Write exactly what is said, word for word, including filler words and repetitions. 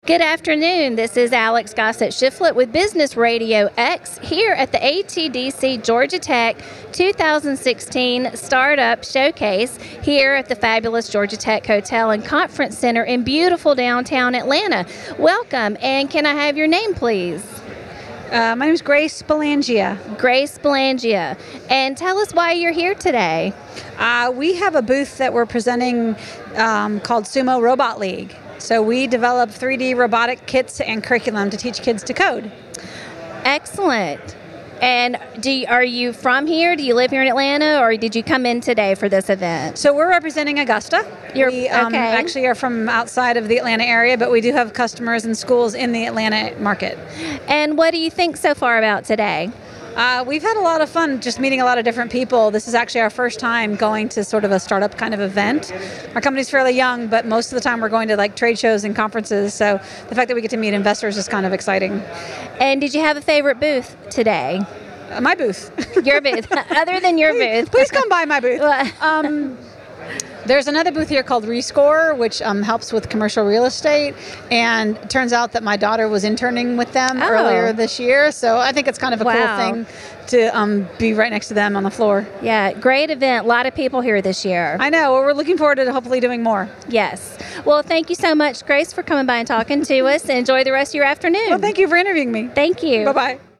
Good afternoon. This is Alex Gossett Shiflett with Business Radio X here at the A T D C Georgia Tech two thousand sixteen Startup Showcase here at the fabulous Georgia Tech Hotel and Conference Center in beautiful downtown Atlanta. Welcome, and can I have your name, please? Uh, my name is Grace Belangia. Grace Belangia. And tell us why you're here today. Uh, we have a booth that we're presenting um, called Sumo Robot League. So we develop three D robotic kits and curriculum to teach kids to code. Excellent. And do you, are you from here? Do you live here in Atlanta, or did you come in today for this event? So we're representing Augusta. You're, we um, okay. actually are from outside of the Atlanta area, but we do have customers and schools in the Atlanta market. And what do you think so far about today? Uh, we've had a lot of fun just meeting a lot of different people. This is actually our first time going to sort of a startup kind of event. Our company's fairly young, but most of the time we're going to like trade shows and conferences. So the fact that we get to meet investors is kind of exciting. And did you have a favorite booth today? Uh, my booth. Your booth. Other than your please, booth. Please come by my booth. Um, There's another booth here called Rescore, which um, helps with commercial real estate. And it turns out that my daughter was interning with them Oh. earlier this year. So I think it's kind of a Wow. cool thing to um, be right next to them on the floor. Yeah, great event. A lot of people here this year. I know. Well, we're looking forward to hopefully doing more. Yes. Well, thank you so much, Grace, for coming by and talking to us. And enjoy the rest of your afternoon. Well, thank you for interviewing me. Thank you. Bye-bye.